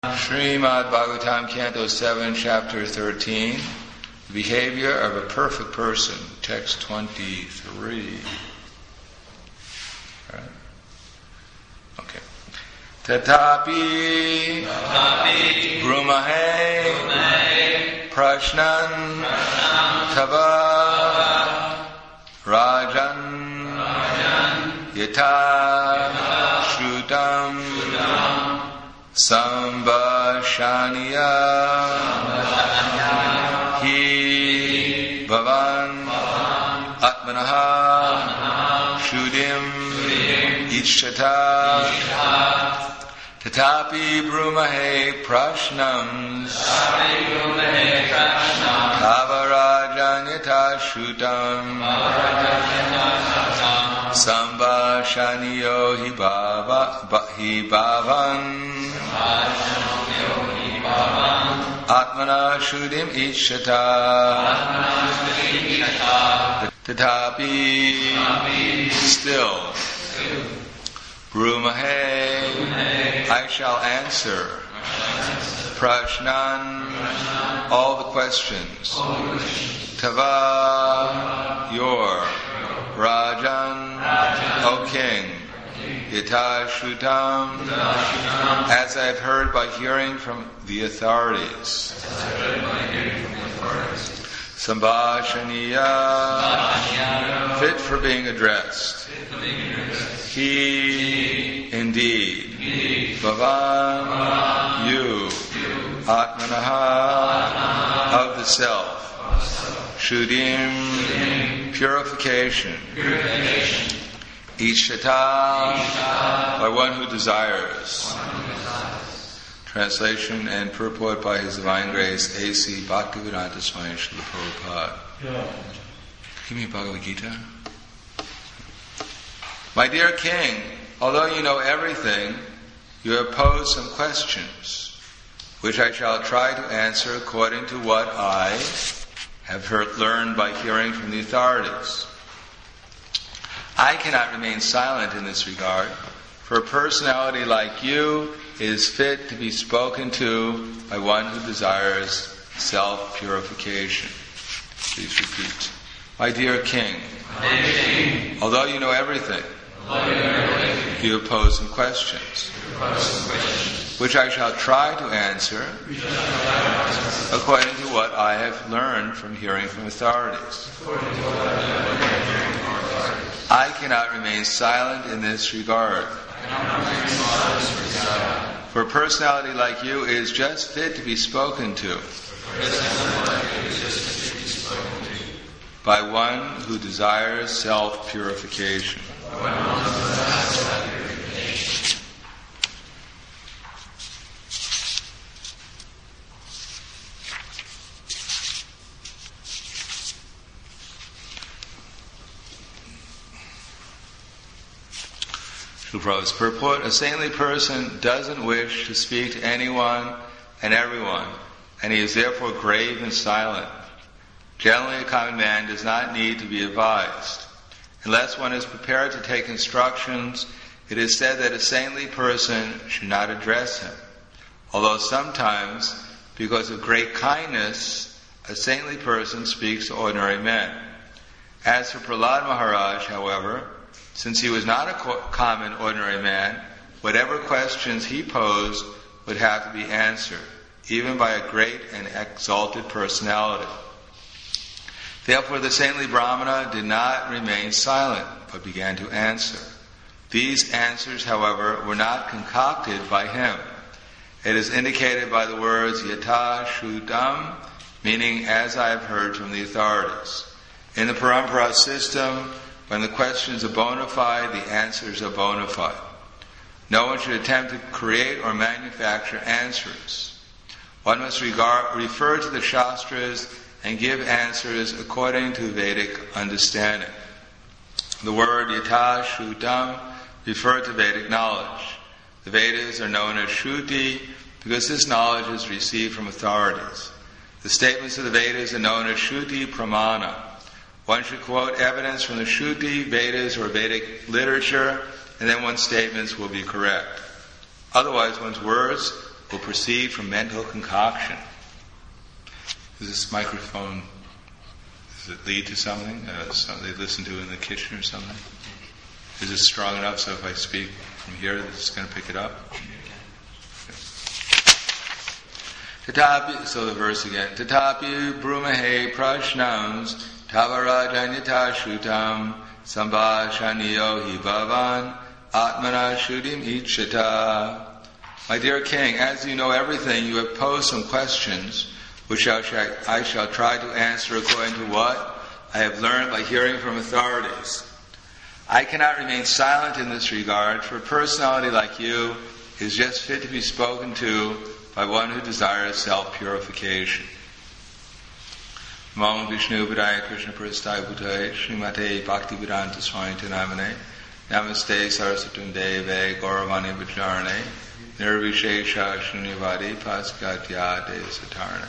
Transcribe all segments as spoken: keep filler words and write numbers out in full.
Srimad Bhagavatam, Canto seven, Chapter thirteen, The Behavior of a Perfect Person, Text twenty-three. All right. Okay. Tatapi, Tatapi Brumahe, Brumahe Prashnan, Tava, Rajan, Rajan Yata, Yata Shrutam, Shrutam Sambhashaniya Hi Bhavan Atmanaha Shudim Ichchata Tatapi Brumahe Prashnam Kavarajanyata Shutam Sambhashaniyo Hi Bhavan Atmana Shudim Ichchata Tatapi Still Brumahe I shall answer Prashnan all the questions Tava your Rajan O King Yata Shrutam as I have heard by hearing from the authorities. Sambhashaniya fit for being addressed. He indeed. Bhavan you. Atmanaha of the self. Shudim purification. Ichchata by one who desires. Translation and purport by His Divine Grace A C Bhaktivedanta Swami Srila Prabhupada. Give me Bhagavad Gita. My dear King, although you know everything, you have posed some questions, which I shall try to answer according to what I have heard, learned by hearing from the authorities. I cannot remain silent in this regard, for a personality like you is fit to be spoken to by one who desires self-purification. Please repeat. My dear King, King although you know everything, you, everything you have posed some questions, some questions which I shall try to answer according to what I have learned from hearing from authorities. I cannot remain silent in this regard. For a personality like you is just fit to be spoken to by one who desires self-purification. Prabhupada's purport, a saintly person doesn't wish to speak to anyone and everyone, and he is therefore grave and silent. Generally, a common man does not need to be advised. Unless one is prepared to take instructions, it is said that a saintly person should not address him. Although sometimes, because of great kindness, a saintly person speaks to ordinary men. As for Prahlad Maharaj, however, since he was not a common ordinary man, whatever questions he posed would have to be answered, even by a great and exalted personality. Therefore the saintly Brahmana did not remain silent, but began to answer. These answers, however, were not concocted by him. It is indicated by the words Yata Shrutam, meaning as I have heard from the authorities. In the Parampara system, when the questions are bona fide, the answers are bona fide. No one should attempt to create or manufacture answers. One must regard, refer to the Shastras and give answers according to Vedic understanding. The word Yata Shrutam referred to Vedic knowledge. The Vedas are known as Shruti because this knowledge is received from authorities. The statements of the Vedas are known as Shruti Pramana. One should quote evidence from the Shruti, Vedas, or Vedic literature, and then one's statements will be correct. Otherwise, one's words will proceed from mental concoction. Does this microphone, does it lead to something? Uh, something they listen to in the kitchen or something? Is it strong enough so if I speak from here, this is going to pick it up? Tatapi, so the verse again. Tatapi brumahe prashnams tavarajanyata shutam sambhashaniyo hi bhavan atmana shudim ichata. My dear king, as you know everything, you have posed some questions which I shall, I shall try to answer according to what I have learned by hearing from authorities. I cannot remain silent in this regard, for a personality like you is just fit to be spoken to by one who desires self-purification. Namo Vishnu Padaya Krishna Prasthaya Bhutaya Srimate Bhaktivedanta Swami Namane Namaste Saraswatam Deve Gauravani Vacharane Nirvishesha Shunyavadi Paskatya De Satarna.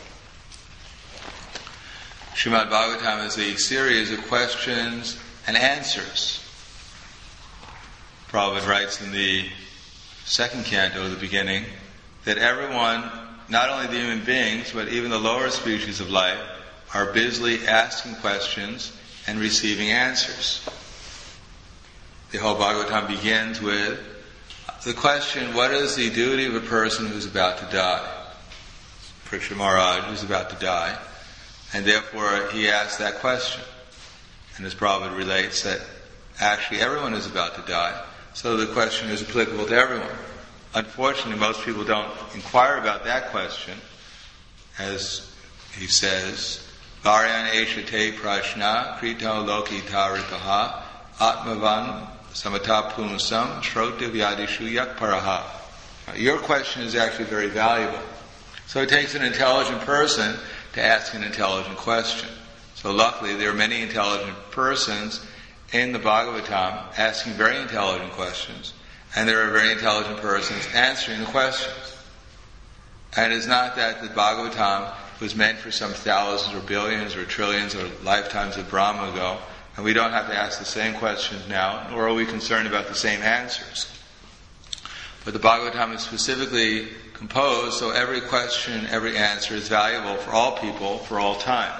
Srimad Bhagavatam is a series of questions and answers. Prabhupada writes in the second canto, the beginning, that everyone, not only the human beings, but even the lower species of life, are busily asking questions and receiving answers. The whole Bhagavatam begins with the question, what is the duty of a person who's about to die? Parikshit Maharaj is about to die, and therefore he asks that question. And as Prabhupada relates that actually everyone is about to die, so the question is applicable to everyone. Unfortunately, most people don't inquire about that question, as he says, Varyan Eshate Prashna Krito Loki Taripaha Atmavan Samata Punsam Shrota Vyadishu Yakparaha. Your question is actually very valuable. So it takes an intelligent person to ask an intelligent question. So luckily there are many intelligent persons in the Bhagavatam asking very intelligent questions. And there are very intelligent persons answering the questions. And it's not that the Bhagavatam was meant for some thousands or billions or trillions or lifetimes of Brahma ago, and we don't have to ask the same questions now, nor are we concerned about the same answers. But the Bhagavatam is specifically composed so every question, every answer is valuable for all people, for all time.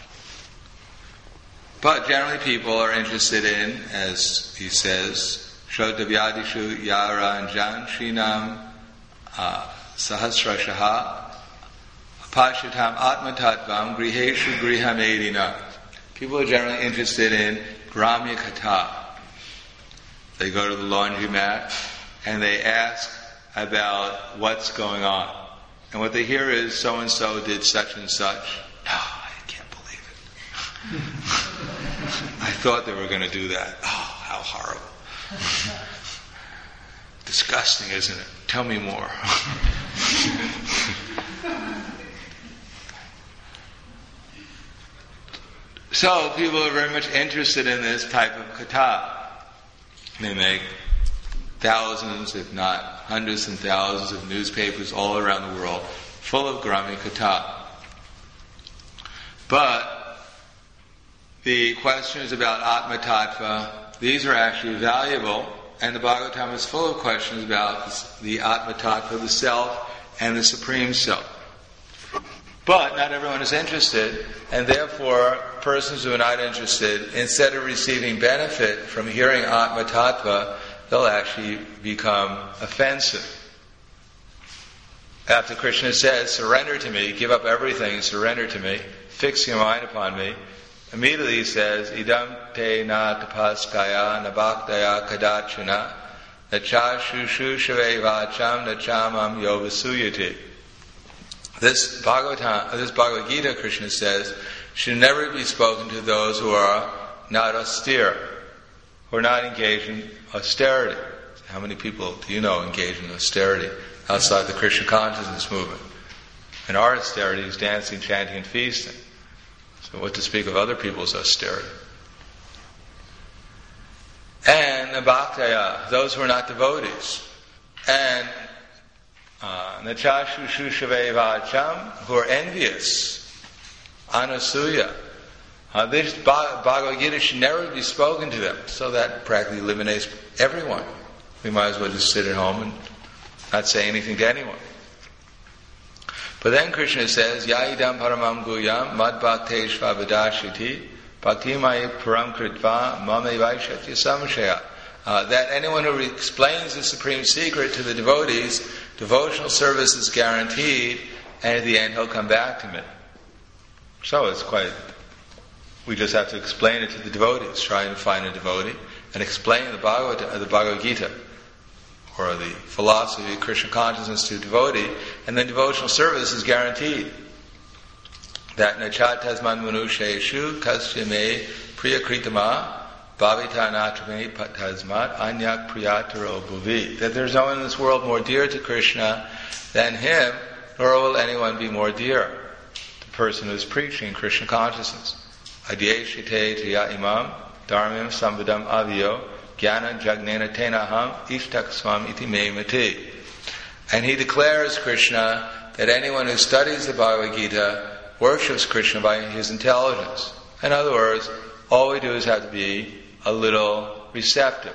But generally people are interested in, as he says, Shotavyadishu Yaranjan Shinam Sahasrashaha Apashitam Atmatatvam Griheshu Grihamedina. People are generally interested in Gramya Katha. They go to the laundromat and they ask about what's going on. And what they hear is so-and-so did such and such. No, I can't believe it. I thought they were going to do that. Oh, how horrible. Disgusting, isn't it? Tell me more. So people are very much interested in this type of katha. They make thousands, if not hundreds and thousands of newspapers all around the world full of Gramya Katha. But the questions about Atma Tattva, these are actually valuable, and the Bhagavatam is full of questions about the Atma Tattva, the self, and the Supreme Self. But not everyone is interested, and therefore persons who are not interested, instead of receiving benefit from hearing Atma Tattva, they'll actually become offensive. After Krishna says, surrender to me, give up everything, surrender to me, fix your mind upon me, immediately he says, idam te na tapaskaya na bhaktaya kadachana na cha shushu shave vacham na chamam yovasuyati. This Bhagavatam, this Bhagavad Gita, Krishna says, should never be spoken to those who are not austere, who are not engaged in austerity. How many people do you know engage in austerity outside the Krishna consciousness movement? And our austerity is dancing, chanting, and feasting. So what to speak of other people's austerity? And the bhaktaya, those who are not devotees. And nachashu shushave vacham, who are envious. Anasuya. Uh, this Bhagavad Gita should never be spoken to them, so that practically eliminates everyone. We might as well just sit at home and not say anything to anyone. But then Krishna says, Yaidam paramam guyam mad bhakteshva vidashiti bhakti mai param kritva mame vaishyati samshaya. Uh, that anyone who explains the supreme secret to the devotees, devotional service is guaranteed, and at the end he'll come back to me. So it's quite, we just have to explain it to the devotees, try and find a devotee, and explain the Bhagavad, uh, the Bhagavad Gita, or the philosophy of Krishna consciousness to a devotee, and then devotional service is guaranteed. That nachat tasman manusheshu kasyame priyakritama bhavita natrame tasmat anyak priyataro bhuvi. That there's no one in this world more dear to Krishna than him, nor will anyone be more dear. The person who is preaching Krishna consciousness. Adyeshite triya imam dharmim sambadam avyo jnana jagnena tenaham ishtaksvam iti me mati. And he declares Krishna that anyone who studies the Bhagavad Gita worships Krishna by his intelligence. In other words, all we do is have to be a little receptive,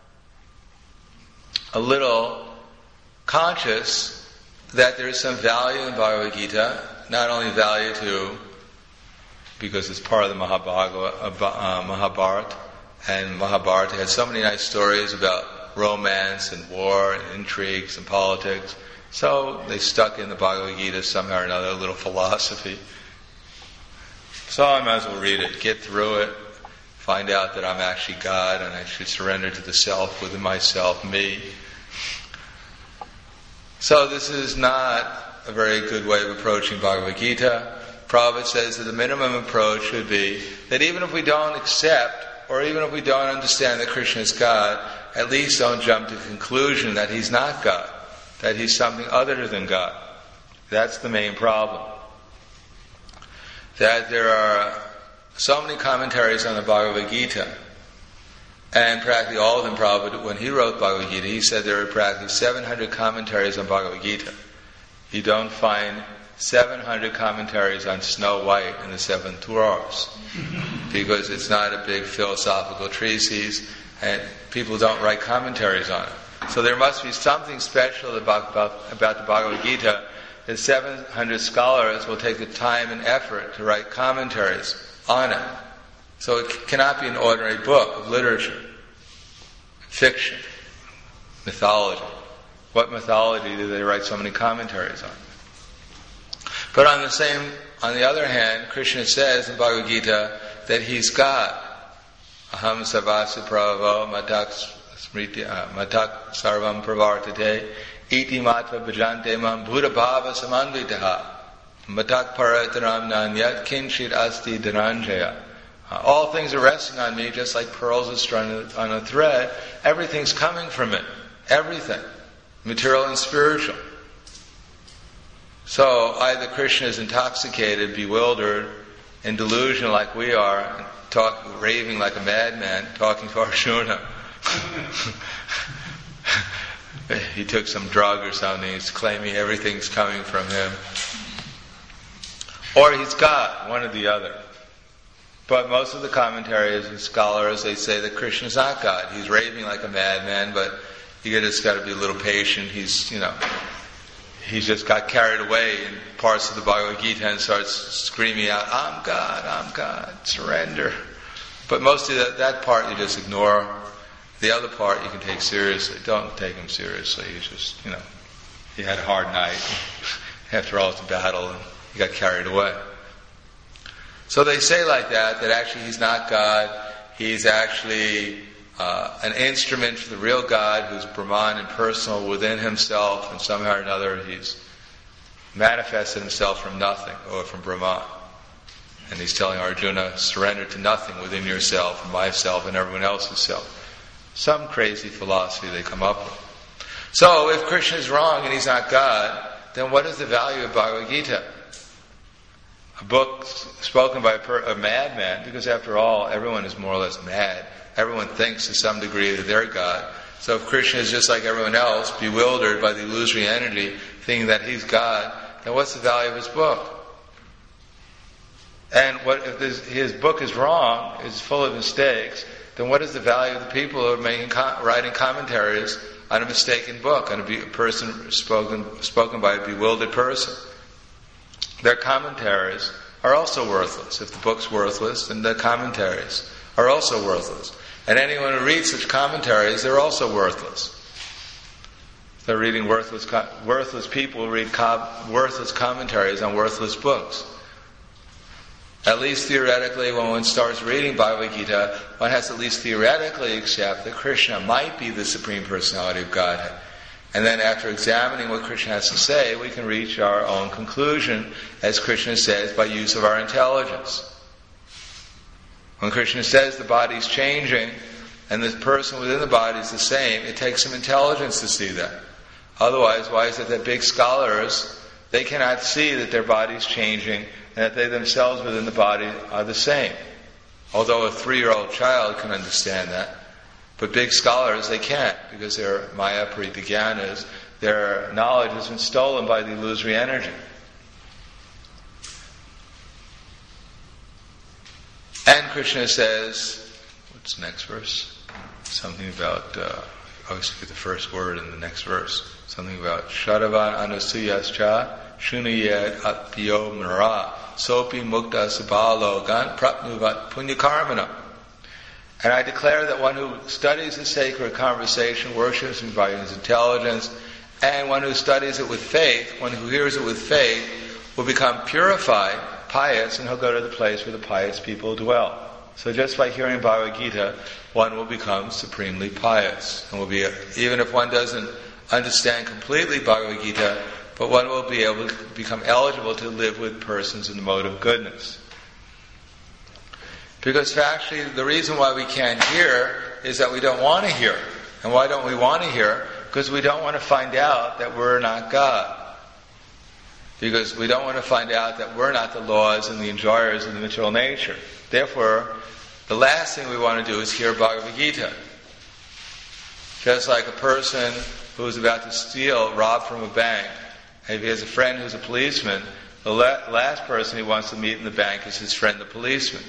a little conscious that there is some value in Bhagavad Gita, not only value to, because it's part of the Mahabharata, uh, Mahabharata, and Mahabharata has so many nice stories about romance and war and intrigues and politics. So they stuck in the Bhagavad Gita somehow or another, a little philosophy. So I might as well read it, get through it, find out that I'm actually God and I should surrender to the self within myself, me. So this is not a very good way of approaching Bhagavad Gita. Prabhupada says that the minimum approach would be that even if we don't accept, or even if we don't understand that Krishna is God, at least don't jump to the conclusion that He's not God, that He's something other than God. That's the main problem. That there are so many commentaries on the Bhagavad Gita, and practically all of them, Prabhupada, when he wrote Bhagavad Gita, he said there are practically seven hundred commentaries on Bhagavad Gita. You don't find seven hundred commentaries on Snow White and the Seven Dwarfs, because it's not a big philosophical treatise, and people don't write commentaries on it. So there must be something special about, about, about the Bhagavad Gita that seven hundred scholars will take the time and effort to write commentaries on it. So it cannot be an ordinary book of literature, fiction, mythology. What mythology do they write so many commentaries on? But on the same, on the other hand, Krishna says in Bhagavad Gita that He's God. Aham sarvasya prabhavo matak smriti matak sarvam pravartate iti matva bhajante mam buddha bhava samanvitaha matak parataram nanyat kinchit asti dhananjaya. All things are resting on me just like pearls are strung on a thread. Everything's coming from it. Everything. Material and spiritual. So either Krishna is intoxicated, bewildered, in delusion like we are, talk, raving like a madman, talking to Arjuna. He took some drug or something, he's claiming everything's coming from him. Or he's God, one or the other. But most of the commentaries and scholars, they say that Krishna's not God. He's raving like a madman, but you just got to be a little patient. He's, you know, he's just got carried away in parts of the Bhagavad Gita and starts screaming out, I'm God, I'm God, surrender. But most of that, that part you just ignore. The other part you can take seriously. Don't take him seriously. He's just, you know, he had a hard night. After all, it's a battle, and he got carried away. So they say like that, that actually he's not God. He's actually uh, an instrument for the real God who's Brahman and personal within himself, and somehow or another he's manifested himself from nothing, or from Brahman. And he's telling Arjuna, surrender to nothing within yourself, and myself, and everyone else's self. Some crazy philosophy they come up with. So if Krishna is wrong and he's not God, then what is the value of Bhagavad Gita? A book spoken by a, per, a madman, because after all, everyone is more or less mad. Everyone thinks to some degree that they're God. So if Krishna is just like everyone else, bewildered by the illusory energy, thinking that he's God, then what's the value of his book? And what if this, his book is wrong, is full of mistakes, then what is the value of the people who are making, writing commentaries on a mistaken book, on a, be, a person spoken, spoken by a bewildered person? their commentaries are also worthless. If the book's worthless, then the commentaries are also worthless. And anyone who reads such commentaries, they're also worthless. They're reading worthless, worthless people read com- worthless commentaries on worthless books. At least theoretically, when one starts reading Bhagavad Gita, one has to at least theoretically accept that Krishna might be the Supreme Personality of Godhead. And then after examining what Krishna has to say, we can reach our own conclusion, as Krishna says, by use of our intelligence. When Krishna says the body's changing, and the person within the body is the same, it takes some intelligence to see that. Otherwise, why is it that big scholars, they cannot see that their body's changing, and that they themselves within the body are the same? Although a three-year-old child can understand that. But big scholars, they can't, because their maya paridigyanas, their knowledge has been stolen by the illusory energy. And Krishna says, what's the next verse? Something about, uh, I always forget the first word in the next verse. Something about, Shadavan anusuyascha shunayed apyo mara sopi mukta sabalo gan prapnuvat punyakarmana. And I declare that one who studies the sacred conversation, worships him by his intelligence, and one who studies it with faith, one who hears it with faith, will become purified, pious, and he'll go to the place where the pious people dwell. So just by hearing Bhagavad Gita, one will become supremely pious. And will be, even if one doesn't understand completely Bhagavad Gita, but one will be able to become eligible to live with persons in the mode of goodness. Because actually, the reason why we can't hear is that we don't want to hear. And why don't we want to hear? Because we don't want to find out that we're not God. Because we don't want to find out that we're not the laws and the enjoyers of the material nature. Therefore, the last thing we want to do is hear Bhagavad Gita. Just like a person who's about to steal, rob from a bank, and if he has a friend who's a policeman, the la- last person he wants to meet in the bank is his friend, the policeman.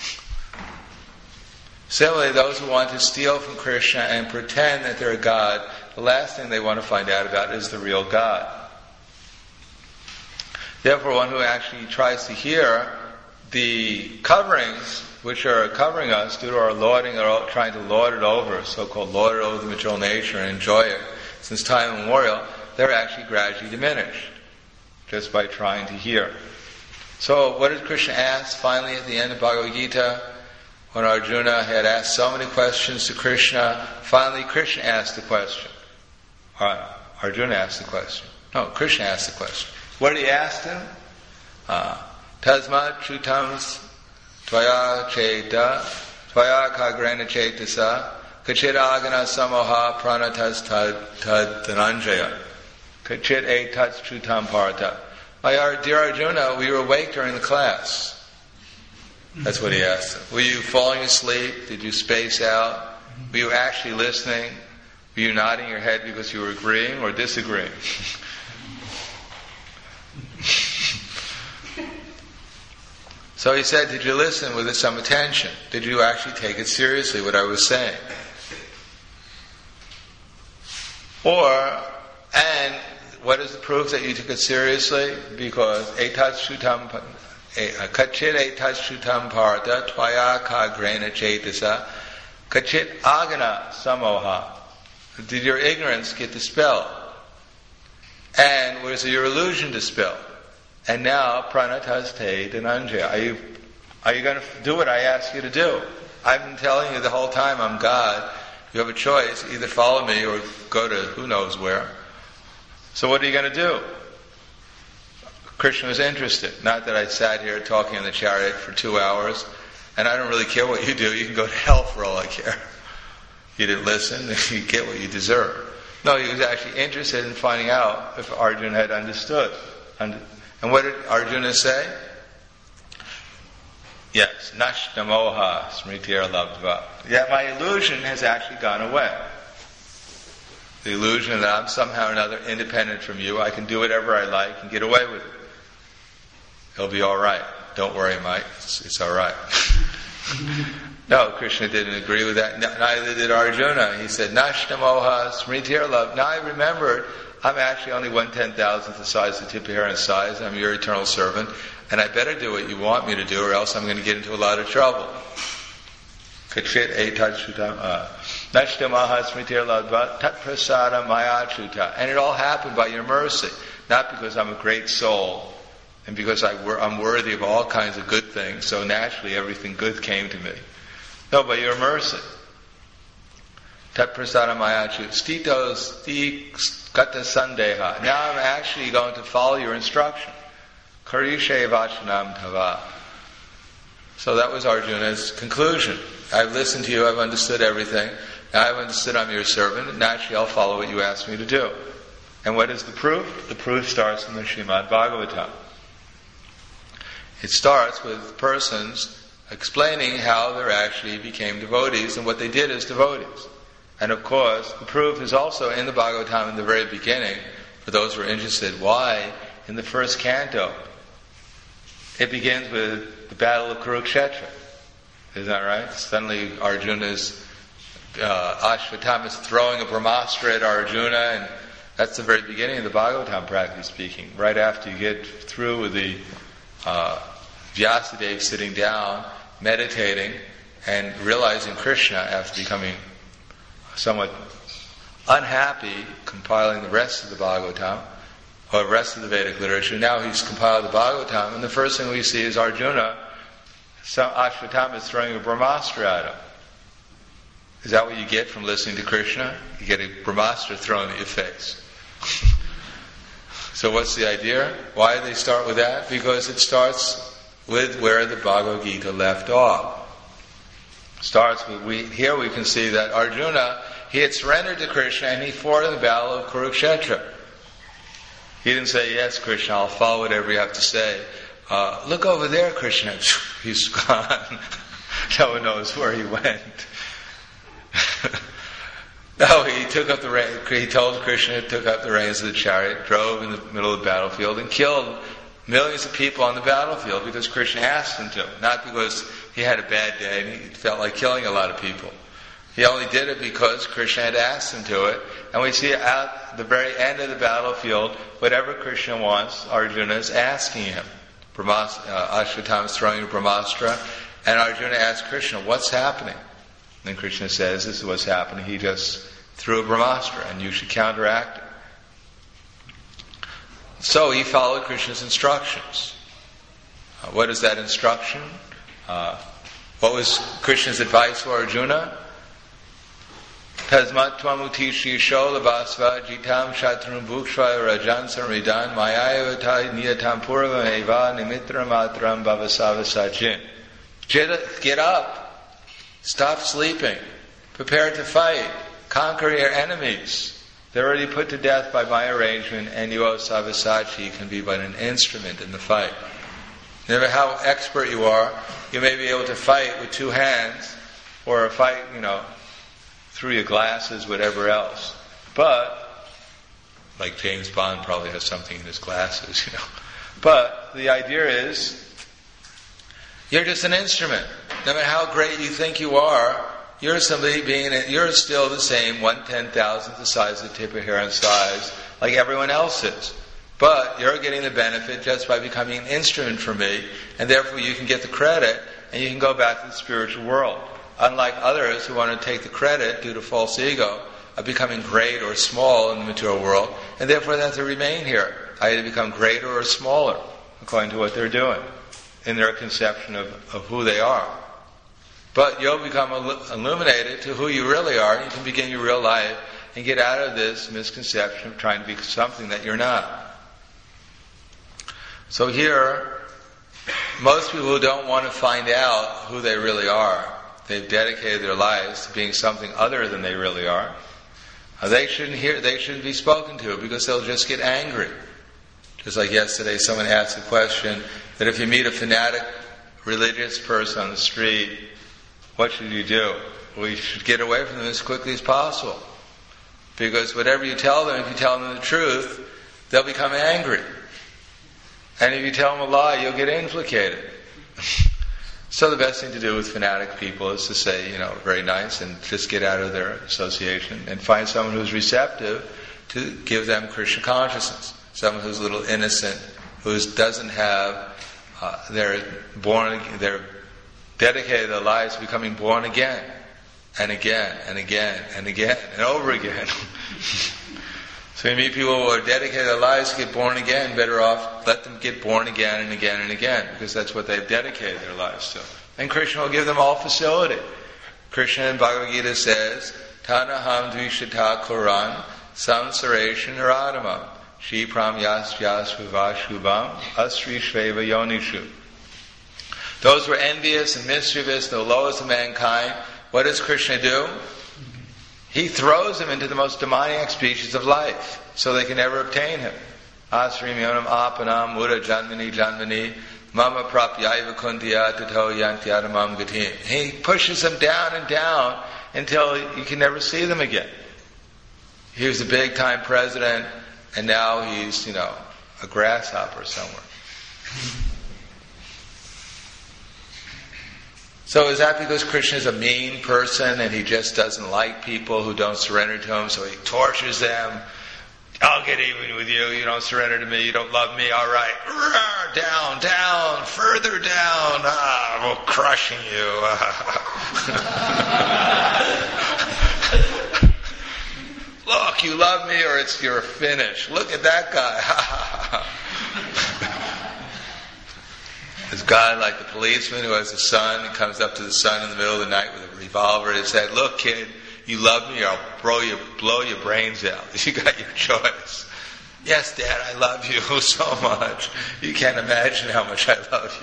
Similarly, those who want to steal from Krishna and pretend that they're God, the last thing they want to find out about is the real God. Therefore, one who actually tries to hear the coverings which are covering us due to our lording or trying to lord it over, so-called lord it over the material nature and enjoy it since time immemorial, they're actually gradually diminished just by trying to hear. So what did Krishna ask finally at the end of Bhagavad Gita? When Arjuna had asked so many questions to Krishna, finally Krishna asked the question. Or Arjuna asked the question. No, Krishna asked the question. What did he ask him? Uh, Tasmat chutam tvaya cheta tvaya kagrena chetasa kachit agana samoha pranatas tad dhananjaya kachit etats chutam parata. My dear Arjuna, were you awake during the class? That's what he asked him. Were you falling asleep? Did you space out? Were you actually listening? Were you nodding your head because you were agreeing or disagreeing? So he said, did you listen with some attention? Did you actually take it seriously, what I was saying? Or, and what is the proof that you took it seriously? Because etat shutam kachit etat shutam parta tvaya kagrena chetasa kachit agana samoha. Did your ignorance get dispelled? And was your illusion dispelled? And now, pranatas te dhananjaya. Are you, are you going to do what I ask you to do? I've been telling you the whole time I'm God. You have a choice. Either follow me or go to who knows where. So what are you going to do? Krishna was interested. Not that I sat here talking in the chariot for two hours, and I don't really care what you do. You can go to hell for all I care. You didn't listen, you get what you deserve. No, he was actually interested in finding out if Arjuna had understood. And what did Arjuna say? Yes, nashta moha smritir labdva. Yet my illusion has actually gone away. The illusion that I'm somehow or another independent from you, I can do whatever I like and get away with it. It'll be all right. Don't worry, Mike. It's, it's all right. No, Krishna didn't agree with that. Neither did Arjuna. He said, Nashta moha smritir labdva. Now I remembered I'm actually only one ten thousandth the size of the tip of hair in size. I'm your eternal servant, and I better do what you want me to do, or else I'm going to get into a lot of trouble. Kachit etachutama. Nashtamaha smritir ladva tat prasada mayachuta. And it all happened by your mercy. Not because I'm a great soul, and because I, I'm worthy of all kinds of good things, so naturally everything good came to me. No, by your mercy. Tat prasada mayachuta. Stitos sti kata sandeha. Now I'm actually going to follow your instruction. Karishe vachanam tava. So that was Arjuna's conclusion. I've listened to you, I've understood everything. Now I've understood I'm your servant, and naturally I'll follow what you ask me to do. And what is the proof? The proof starts in the Srimad Bhagavatam. It starts with persons explaining how they actually became devotees and what they did as devotees. And of course, the proof is also in the Bhagavatam in the very beginning, for those who are interested. Why? In the first canto, it begins with the battle of Kurukshetra. Isn't that right? Suddenly Arjuna's, uh, Ashwatthama is throwing a Brahmastra at Arjuna, and that's the very beginning of the Bhagavatam, practically speaking. Right after you get through with the uh, Vyasadeva sitting down, meditating, and realizing Krishna after becoming somewhat unhappy, compiling the rest of the Bhagavatam, or the rest of the Vedic literature. Now he's compiled the Bhagavatam, and the first thing we see is Arjuna, some Ashwatthama is throwing a Brahmastra at him. Is that what you get from listening to Krishna? You get a Brahmastra thrown at your face. So what's the idea? Why do they start with that? Because it starts with where the Bhagavad Gita left off. Starts with, we, here we can see that Arjuna, he had surrendered to Krishna and he fought in the battle of Kurukshetra. He didn't say, yes, Krishna, I'll follow whatever you have to say. Uh, look over there, Krishna. He's gone. No one knows where he went. No, he took up the rein. He told Krishna, took up the reins of the chariot, drove in the middle of the battlefield, and killed millions of people on the battlefield because Krishna asked him to. Not because he had a bad day and he felt like killing a lot of people. He only did it because Krishna had asked him to it. And we see at the very end of the battlefield, whatever Krishna wants, Arjuna is asking him. Brahmas, uh, Ashwatthama is throwing a Brahmastra, and Arjuna asks Krishna, what's happening? And then Krishna says, this is what's happening. He just threw a Brahmastra, and you should counteract it. So he followed Krishna's instructions. Uh, what is that instruction? Uh, what was Krishna's advice to Arjuna? Tasmat tvamuti shisho labasva jitam shatrum bhukshva rajan sarmidan mayayavatai niyatam purvam eva nimitram matram bhavasava sajin. Get up. Stop sleeping. Prepare to fight. Conquer your enemies. They're already put to death by my arrangement, and you, O Savasachi, can be but an instrument in the fight. No matter how expert you are, you may be able to fight with two hands, or fight, you know, through your glasses, whatever else. But, like James Bond probably has something in his glasses, you know. But the idea is, you're just an instrument. No matter how great you think you are, you're somebody being, you're still the same one ten thousandth the size of the tip of hair in size, like everyone else is. But you're getting the benefit just by becoming an instrument for me, and therefore you can get the credit, and you can go back to the spiritual world. Unlike others who want to take the credit due to false ego of becoming great or small in the material world, and therefore they have to remain here, either become greater or smaller, according to what they're doing, in their conception of, of who they are. But you'll become illuminated to who you really are, and you can begin your real life and get out of this misconception of trying to be something that you're not. So here, most people don't want to find out who they really are. They've dedicated their lives to being something other than they really are. Uh, they shouldn't hear. They shouldn't be spoken to because they'll just get angry. Just like yesterday, someone asked the question that if you meet a fanatic religious person on the street, what should you do? Well, you should get away from them as quickly as possible. Because whatever you tell them, if you tell them the truth, they'll become angry. And if you tell them a lie, you'll get implicated. So the best thing to do with fanatic people is to say, you know, very nice, and just get out of their association and find someone who's receptive to give them Krishna consciousness. Someone who's a little innocent, who doesn't have, uh, they're born, they're dedicated their lives to becoming born again, and again, and again, and again, and over again. So you meet people who are dedicated their lives to get born again, better off let them get born again and again and again, because that's what they've dedicated their lives to. And Krishna will give them all facility. Krishna in Bhagavad Gita says, Tanaham dvishata kuran samsaration radhamam shipram yas yas vivashubam asri shveva yonishu. Those who are envious and mischievous, the lowest of mankind, what does Krishna do? He throws them into the most demoniac species of life, so they can never obtain him. Asrim yonam apanam mura janmani janmani mama prapyaiva kuntiya tato yantyadamam gatim. He pushes them down and down until you can never see them again. He was a big time president, and now he's, you know, a grasshopper somewhere. So is that because Krishna is a mean person and he just doesn't like people who don't surrender to him, so he tortures them? I'll get even with you. You don't surrender to me. You don't love me. All right. Down, down, further down. Ah, we're crushing you. Look, you love me or it's you're finished. Look at that guy. This guy like the policeman who has a son and comes up to the son in the middle of the night with a revolver and said, look kid, you love me or I'll blow, you, blow your brains out. You got your choice. Yes, Dad, I love you so much. You can't imagine how much I love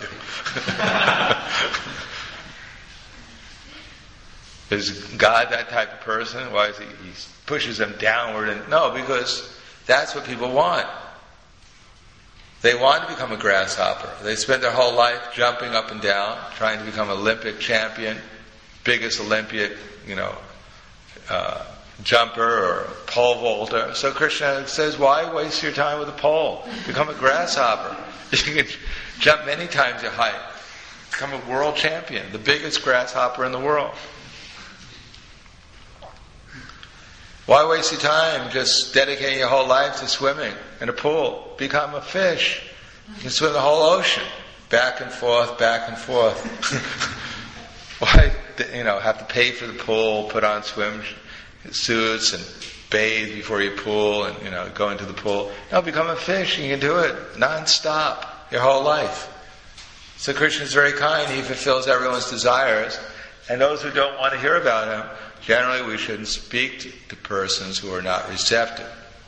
you. Is God that type of person? Why is he, he pushes them downward? And no, because that's what people want. They want to become a grasshopper. They spend their whole life jumping up and down, trying to become Olympic champion, biggest Olympic, you know, uh, jumper or pole vaulter. So Krishna says, why waste your time with a pole? Become a grasshopper. You can jump many times your height. Become a world champion, the biggest grasshopper in the world. Why waste your time just dedicating your whole life to swimming in a pool? Become a fish. You can swim the whole ocean, back and forth, back and forth. Why, you know, have to pay for the pool, put on swim suits and bathe before you pool and, you know, go into the pool? No, become a fish. You can do it non-stop your whole life. So Krishna is very kind. He fulfills everyone's desires. And those who don't want to hear about him, generally we shouldn't speak to, to persons who are not receptive.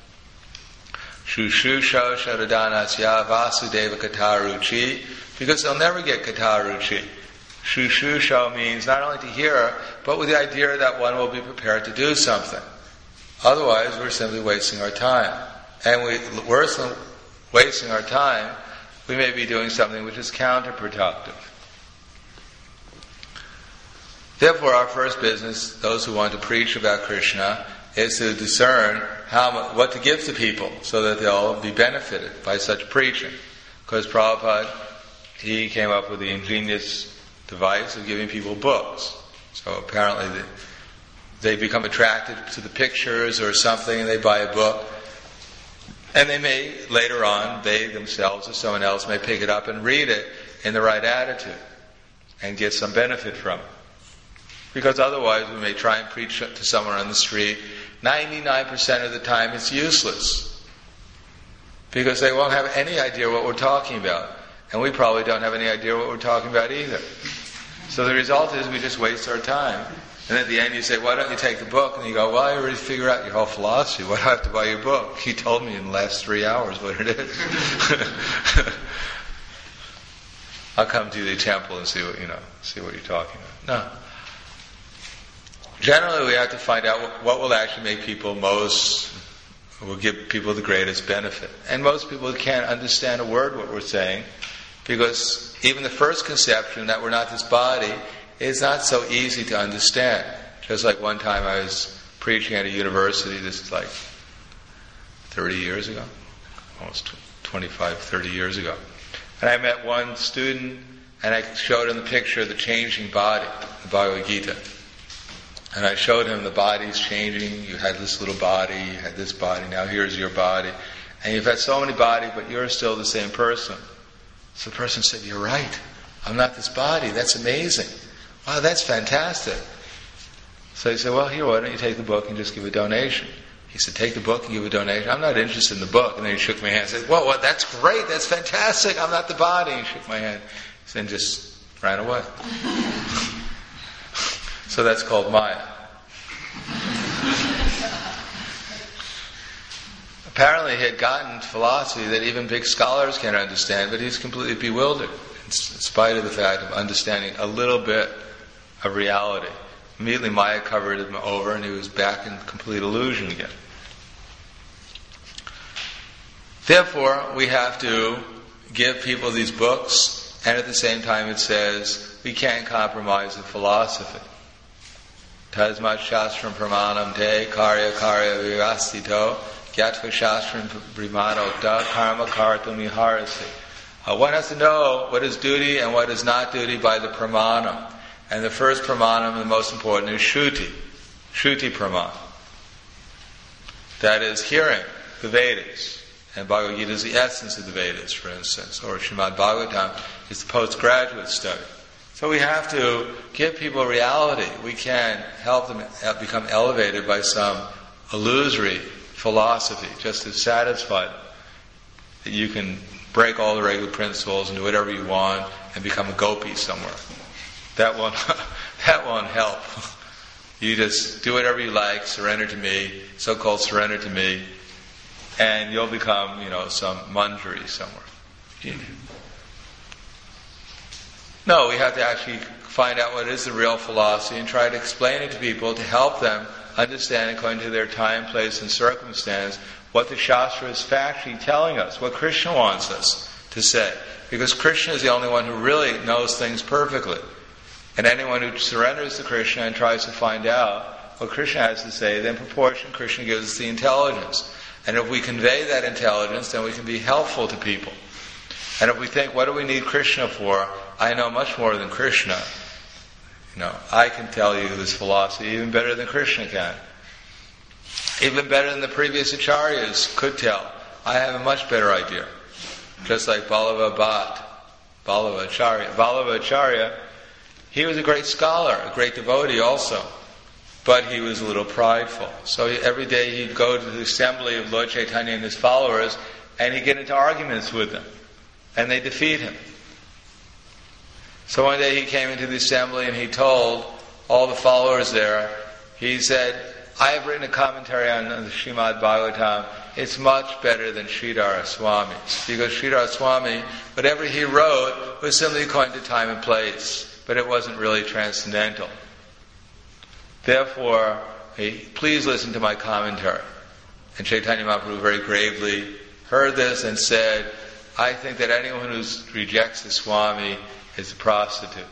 Shushusho shadadanasya vasudeva kataruchi, because they'll never get kataruchi. Shushusho means not only to hear, but with the idea that one will be prepared to do something. Otherwise, we're simply wasting our time. And we, worse than wasting our time, we may be doing something which is counterproductive. Therefore, our first business, those who want to preach about Krishna, is to discern how what to give to people so that they'll be benefited by such preaching. Because Prabhupada, he came up with the ingenious device of giving people books. So apparently they, they become attracted to the pictures or something and they buy a book. And they may, later on, they themselves or someone else may pick it up and read it in the right attitude and get some benefit from it. Because otherwise we may try and preach to someone on the street. ninety-nine percent of the time it's useless. Because they won't have any idea what we're talking about. And we probably don't have any idea what we're talking about either. So the result is we just waste our time. And at the end you say, why don't you take the book? And you go, well, I already figured out your whole philosophy. Why do I have to buy your book? You told me in the last three hours what it is. I'll come to the temple and see what, you know, see what you're talking about. No. Generally, we have to find out what will actually make people most, will give people the greatest benefit. And most people can't understand a word what we're saying, because even the first conception that we're not this body is not so easy to understand. Just like one time I was preaching at a university, this is like thirty years ago, almost twenty-five, thirty years ago. And I met one student, and I showed him the picture of the changing body, the Bhagavad Gita. And I showed him the body's changing. You had this little body, you had this body, now here's your body. And you've had so many bodies, but you're still the same person. So the person said, you're right. I'm not this body. That's amazing. Wow, that's fantastic. So he said, well, here, why don't you take the book and just give a donation? He said, take the book and give a donation. I'm not interested in the book. And then he shook my hand and said, well, well that's great. That's fantastic. I'm not the body. And he shook my hand and just ran away. So that's called Maya. Apparently he had gotten philosophy that even big scholars can't understand, but he's completely bewildered in spite of the fact of understanding a little bit of reality. Immediately Maya covered him over and he was back in complete illusion again. Therefore, we have to give people these books, and at the same time it says we can't compromise the philosophy. Tasmat shastram pramanam te karya karya vivastito gyatva shastram brimanokta karma kartum iharasi. Uh, one has to know what is duty and what is not duty by the pramanam. And the first pramanam, the most important, is Shruti. Shruti pramanam. That is hearing the Vedas. And Bhagavad Gita is the essence of the Vedas, for instance. Or Srimad Bhagavatam is the postgraduate study. So we have to give people reality. We can't help them become elevated by some illusory philosophy, just to satisfy them. That you can break all the regular principles and do whatever you want and become a gopi somewhere. That won't, that won't help. You just do whatever you like, surrender to me, so-called surrender to me, and you'll become, you know, some manjari somewhere. No, we have to actually find out what is the real philosophy and try to explain it to people to help them understand, according to their time, place, and circumstance, what the Shastra is factually telling us, what Krishna wants us to say. Because Krishna is the only one who really knows things perfectly. And anyone who surrenders to Krishna and tries to find out what Krishna has to say, then in proportion Krishna gives us the intelligence. And if we convey that intelligence, then we can be helpful to people. And if we think, what do we need Krishna for? I know much more than Krishna. You know, I can tell you this philosophy even better than Krishna can. Even better than the previous acharyas could tell. I have a much better idea. Just like Ballava Bhatt, Ballava Acharya. Ballava Acharya, he was a great scholar, a great devotee also. But he was a little prideful. So he, every day he'd go to the assembly of Lord Chaitanya and his followers, and he'd get into arguments with them. And they defeat him. So one day he came into the assembly and he told all the followers there, he said, I have written a commentary on the Srimad Bhagavatam. It's much better than Sridhara Swami's. Because Sridhara Swami, whatever he wrote was simply according to time and place. But it wasn't really transcendental. Therefore, please listen to my commentary. And Chaitanya Mahaprabhu very gravely heard this and said, I think that anyone who rejects the Swami is a prostitute.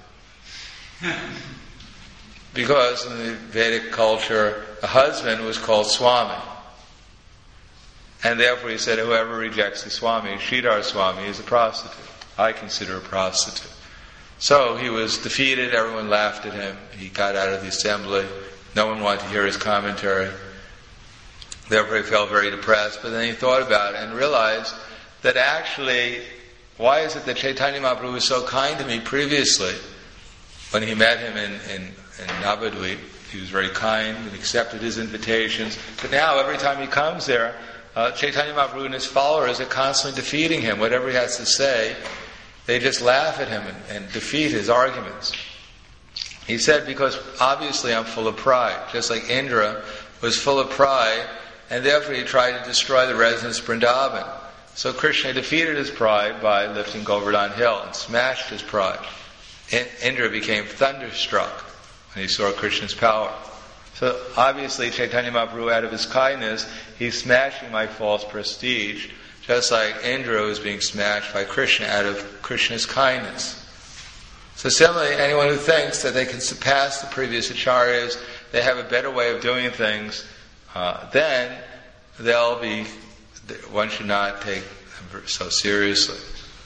Because in the Vedic culture, a husband was called Swami. And therefore he said, whoever rejects the Swami, Sridhar Swami, is a prostitute. I consider a prostitute. So he was defeated, everyone laughed at him, he got out of the assembly, no one wanted to hear his commentary. Therefore he felt very depressed, but then he thought about it and realized that actually, why is it that Chaitanya Mahaprabhu was so kind to me previously? When he met him in, in, in Navadvip, he was very kind and accepted his invitations. But now, every time he comes there, uh, Chaitanya Mahaprabhu and his followers are constantly defeating him. Whatever he has to say, they just laugh at him and, and defeat his arguments. He said, because obviously I'm full of pride, just like Indra was full of pride, and therefore he tried to destroy the residents of Vrindavan. So Krishna defeated his pride by lifting Govardhan Hill and smashed his pride. Indra became thunderstruck when he saw Krishna's power. So obviously Chaitanya Mahaprabhu, out of his kindness, he's smashing my false prestige, just like Indra was being smashed by Krishna out of Krishna's kindness. So similarly, anyone who thinks that they can surpass the previous acharyas, they have a better way of doing things, uh, then they'll be, one should not take them so seriously,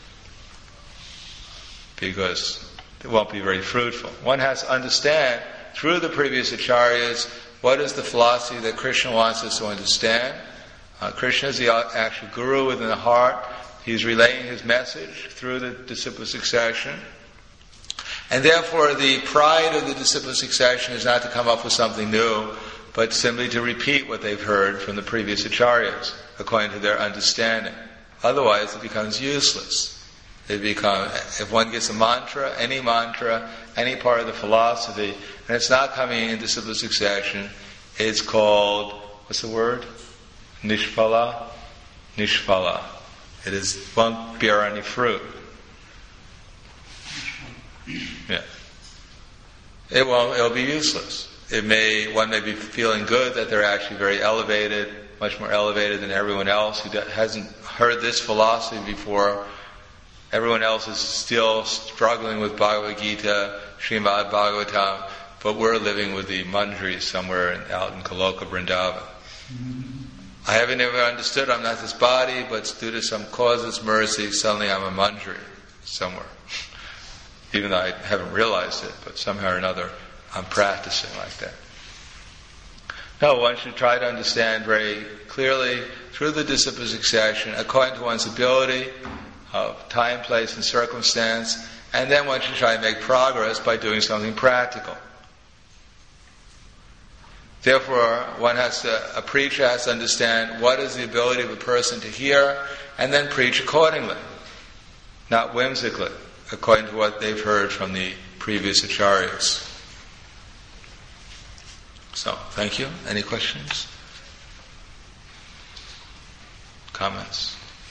because it won't be very fruitful. One has to understand through the previous acharyas, what is the philosophy that Krishna wants us to understand. Uh, Krishna is the actual guru within the heart. He's relaying his message through the disciple succession. And therefore the pride of the disciple succession is not to come up with something new, but simply to repeat what they've heard from the previous acharyas, according to their understanding. Otherwise it becomes useless. It become, if one gets a mantra, any mantra, any part of the philosophy, and it's not coming in disciple succession, it's called, what's the word? Nishphala? Nishphala. It is, won't bear any fruit. Yeah. It won't, it'll be useless. It may, one may be feeling good that they're actually very elevated, much more elevated than everyone else who hasn't heard this philosophy before. Everyone else is still struggling with Bhagavad Gita, Srimad Bhagavatam, but we're living with the manjaris somewhere in, out in Kaloka, Vrindavan. Mm-hmm. I haven't ever understood I'm not this body, but due to some causeless mercy, suddenly I'm a manjari somewhere. Even though I haven't realized it, but somehow or another I'm practicing like that. No, one should try to understand very clearly through the disciple succession, according to one's ability of time, place, and circumstance, and then one should try to make progress by doing something practical. Therefore, one has to, a preacher has to understand what is the ability of a person to hear, and then preach accordingly, not whimsically, according to what they've heard from the previous acharyas. So, thank you. Any questions? Comments?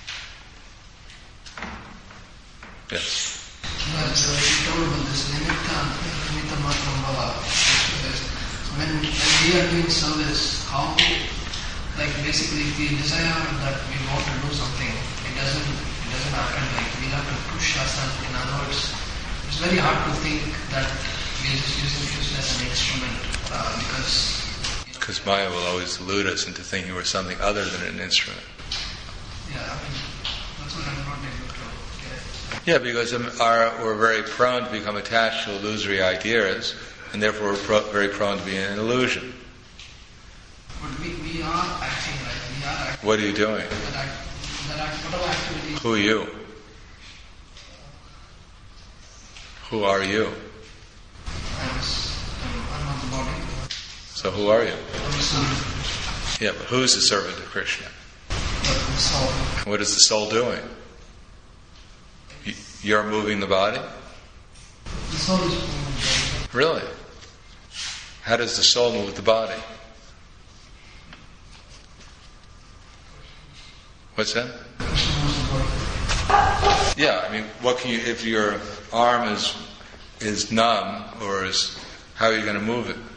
Yes. Well, so you told about this nimitta, nimitta matram bhava. When, when we are doing service, how, like basically if we desire that we want to do something, it doesn't, it doesn't happen. Like we have to push ourselves. In other words, it's very hard to think that we are just using Krishna as an instrument uh, because. Because Maya will always delude us into thinking we're something other than an instrument. Yeah, I mean, that's what I'm not able to get. Yeah, because our, we're very prone to become attached to illusory ideas, and therefore we're pro- very prone to be in an illusion. But we, we are acting like we are acting. What are you doing? That act, that act, whatever activity. Who are you? Who are you? I'm, I'm not the body. So who are you? I'm a servant. Yeah, but who's the servant of Krishna? The soul. What is the soul doing? You're moving the body? The soul is moving. Really? How does the soul move the body? What's that? Yeah, I mean, what can you, if your arm is is numb, or is, how are you going to move it?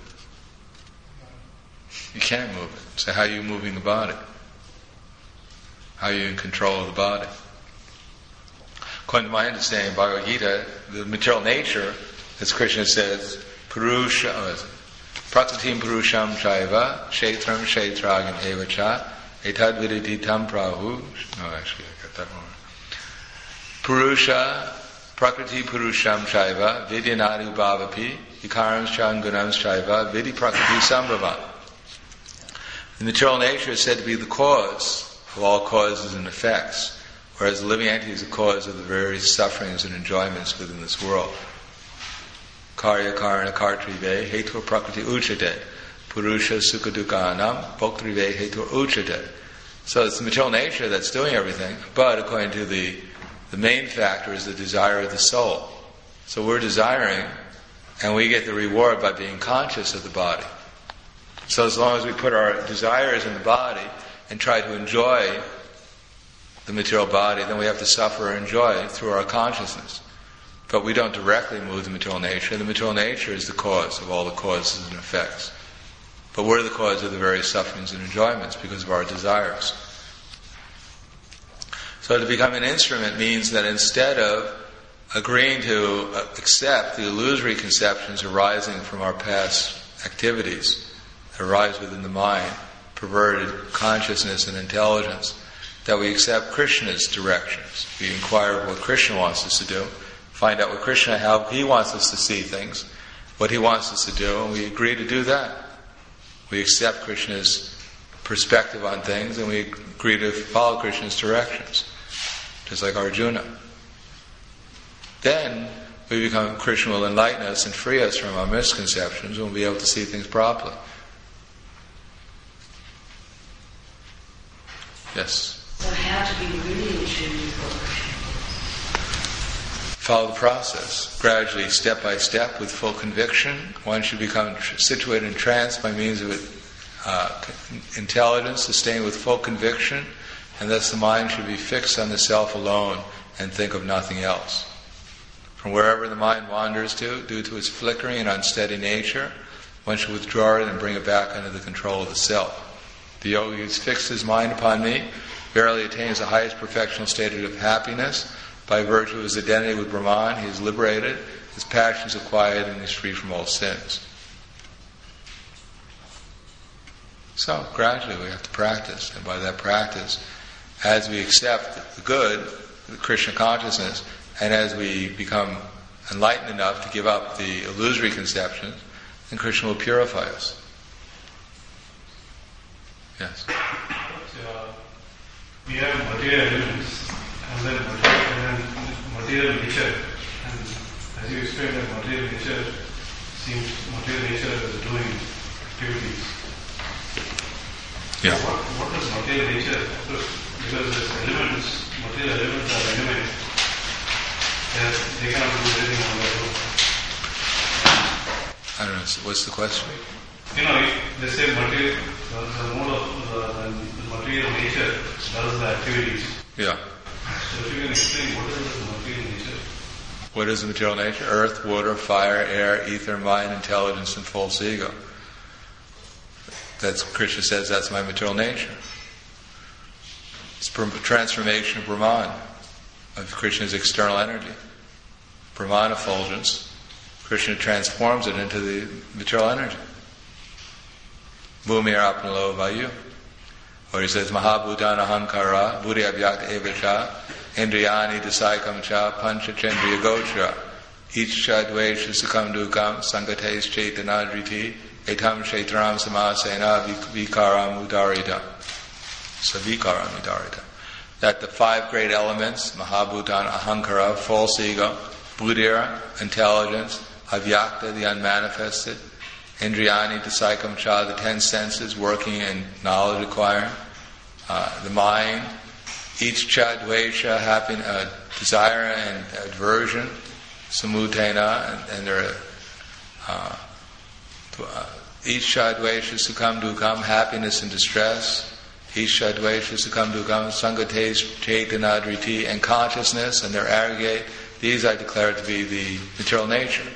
You can't move it. So how are you moving the body? How are you in control of the body? According to my understanding of Bhagavad Gita, the material nature, as Krishna says, Purusha, Prakritim Purusham Chaiva, Kshetram Kshetragam Evacha, Etad Viditam Prahu. No, actually, I got that wrong. Purusha, Prakriti Purusham Chaiva, Vidyanadi Bhavapi, Ikaram Changunam Chaiva, Vidi Prakriti Sambhavan. The material nature is said to be the cause of all causes and effects, whereas the living entity is the cause of the various sufferings and enjoyments within this world. Karya karana kartrive hetur prakriti uchate, purusha sukhadukanam bhoktrive hetur uchate. So it's the material nature that's doing everything, but according to the, the main factor is the desire of the soul. So we're desiring, and we get the reward by being conscious of the body. So as long as we put our desires in the body and try to enjoy the material body, then we have to suffer or enjoy through our consciousness. But we don't directly move the material nature. The material nature is the cause of all the causes and effects. But we're the cause of the various sufferings and enjoyments because of our desires. So to become an instrument means that instead of agreeing to accept the illusory conceptions arising from our past activities, arise within the mind, perverted consciousness and intelligence, that we accept Krishna's directions. We inquire what Krishna wants us to do, find out what Krishna, how he wants us to see things, what he wants us to do, and we agree to do that. We accept Krishna's perspective on things, and we agree to follow Krishna's directions, just like Arjuna. Then we become, Krishna will enlighten us and free us from our misconceptions, and we'll be able to see things properly. Yes? So how to be really in tune with what Krishna wants? Follow the process, gradually, step by step, with full conviction. One should become situated in trance by means of uh, intelligence, sustained with full conviction, and thus the mind should be fixed on the self alone and think of nothing else. From wherever the mind wanders to, due to its flickering and unsteady nature, one should withdraw it and bring it back under the control of the self. The yogi who has fixed his mind upon me verily attains the highest perfectional state of happiness. By virtue of his identity with Brahman, he is liberated, his passions are quiet, and he is free from all sins. So, gradually we have to practice, and by that practice, as we accept the good, the Krishna consciousness, and as we become enlightened enough to give up the illusory conceptions, then Krishna will purify us. Yes? But, uh, we have material elements, and then material, and then material nature. And as you explained, that material nature seems material nature is doing activities. Yeah. What, what is material nature? Because there's elements, material elements are anyway. They cannot do anything on their own. I don't know, so what's the question? You know, if they say material, the, the mode of the, the material nature does the activities. Yeah. So if you can explain what is the material nature? What is the material nature? Earth, water, fire, air, ether, mind, intelligence, and false ego. That's, Krishna says, that's my material nature. It's transformation of Brahman, of Krishna's external energy. Brahman effulgence, Krishna transforms it into the material energy. Bhumi apnalo vayu. Or he says, Mahabhutana hankara, buddhi abhyakta evacha, indriyani dasaikam cha, pancha chendriya gocha, each cha dvesha sukam dukam, sangates chetanadriti, etam shetram samasena vikaram udarita. So vikaram udarita. That the five great elements, Mahabhutana, ahankara, false ego, buddhira, intelligence, avyakta, the unmanifested, indriyani, the psycham cha, the ten senses working and knowledge acquiring, uh, the mind, each cha, dvesha, happiness, uh, desire and aversion, samutena, and, and there are, uh, uh, each cha, dvesha, sukham, dukham, happiness and distress, Isha, Dvesha, Sukham, Dukham, Sangates, Chetanadriti, and consciousness, and their aggregate, these I declare to be the material nature.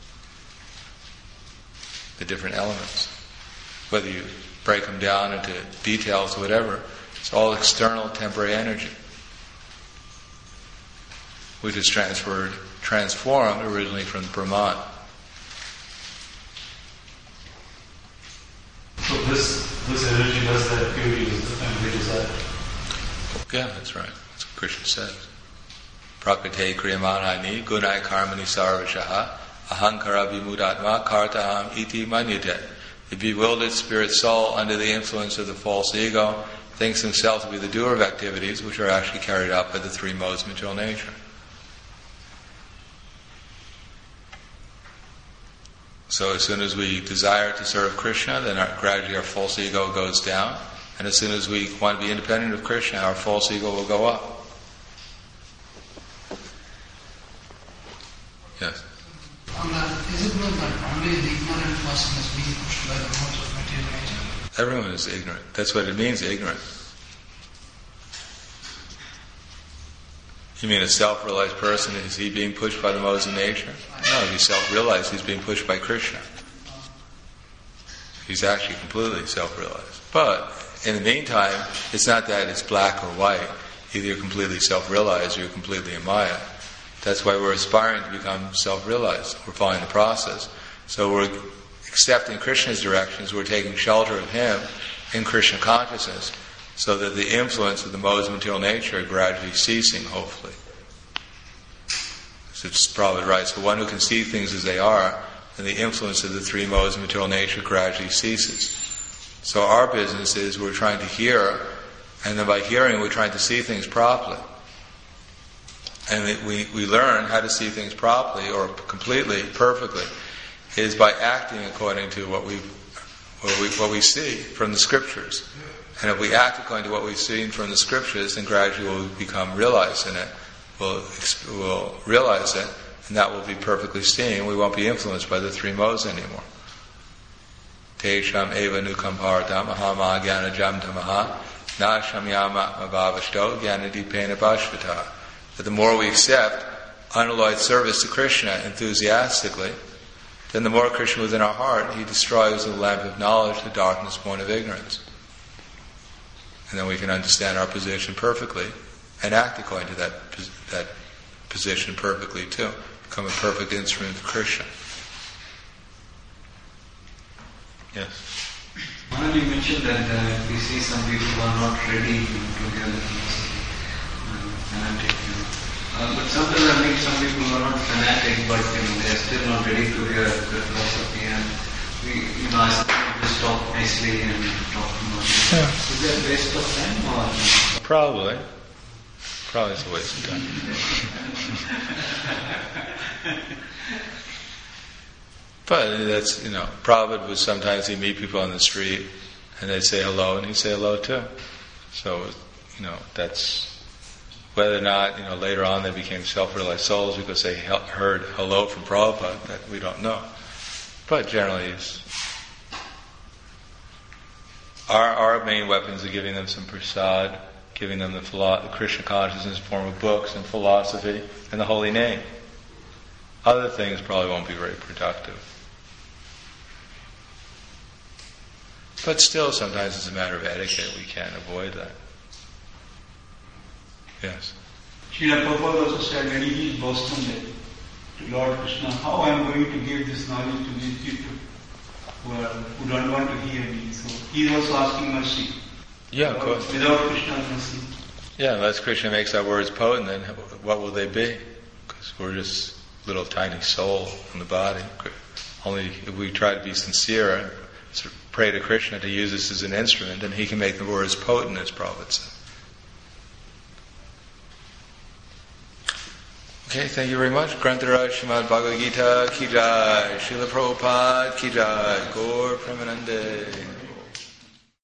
The different elements. Whether you break them down into details or whatever, it's all external temporary energy, which is transferred, transformed originally from Brahman. So this this energy does the activities and we desire. Yeah, that's right. That's what Krishna says. Prakate kriyamanani gunai karmani sarvashaha ahankara vimudatma kartaham iti manyate. The bewildered spirit soul, under the influence of the false ego, thinks himself to be the doer of activities which are actually carried out by the three modes of material nature. So as soon as we desire to serve Krishna, then our, gradually our false ego goes down. And as soon as we want to be independent of Krishna, our false ego will go up. Yes? And, uh, is it not that only the ignorant person is being pushed by the modes of material nature? Everyone is ignorant. That's what it means, ignorant. You mean a self-realized person, is he being pushed by the modes of nature? No, he's self-realized, he's being pushed by Krishna. He's actually completely self-realized. But, in the meantime, it's not that it's black or white. Either you're completely self-realized or you're completely in Maya. That's why we're aspiring to become self-realized. We're following the process. So we're accepting Krishna's directions, we're taking shelter of Him in Krishna consciousness, so that the influence of the modes of material nature are gradually ceasing, hopefully. So it's probably right. So one who can see things as they are and the influence of the three modes of material nature gradually ceases. So our business is we're trying to hear, and then by hearing we're trying to see things properly. And we, we learn how to see things properly or completely, perfectly, is by acting according to what we what we, what we see from the scriptures. And if we act according to what we've seen from the scriptures, then gradually we'll become realized in it. We'll, we'll realize it, and that will be perfectly seen. We won't be influenced by the three modes anymore. Tesham eva nukampar dhammaha ma jnana jam dhammaha na shamyama mabhavashto jnanadipena bhashvata. That the more we accept unalloyed service to Krishna enthusiastically, then the more Krishna within our heart, He destroys with the lamp of knowledge the darkness born of ignorance. And then we can understand our position perfectly and act according to that that position perfectly too. Become a perfect instrument of Krishna. Yes. Maharaj, you mentioned that uh, we see some people who are not ready to hear the philosophy, uh, fanatic. You know. uh, but sometimes I meet some people who are not fanatic, but you know, they are still not ready to hear the philosophy. And we, you know, I just talk nicely and talk too much. Yeah. Is that a waste of time or? Probably. Probably it's a waste of time. But that's, you know, Prabhupada was sometimes he'd meet people on the street and they'd say hello and he'd say hello too. So, you know, that's whether or not, you know, later on they became self-realized souls because they he- heard hello from Prabhupada, that we don't know. But generally, it's, our our main weapons are giving them some prasad, giving them the, philo- the Krishna consciousness in the form of books and philosophy and the holy name. Other things probably won't be very productive. But still, sometimes it's a matter of etiquette. We can't avoid that. Yes. Srila Prabhupada also said when he is boasting to Lord Krishna, how I am going to give this knowledge to these people who, are, who don't want to hear me. So he is also asking mercy. Yeah, of without, course. Without Krishna's mercy. Yeah, unless Krishna makes our words potent, then what will they be? Because we're just little tiny soul in the body. Only if we try to be sincere and pray to Krishna to use us as an instrument, then He can make the words potent, as Prabhupada said. Okay, thank you very much. Grantaraj Srimad Bhagavad Gita Ki Jai, Srila Prabhupada Ki Jai, Gaur Premanande.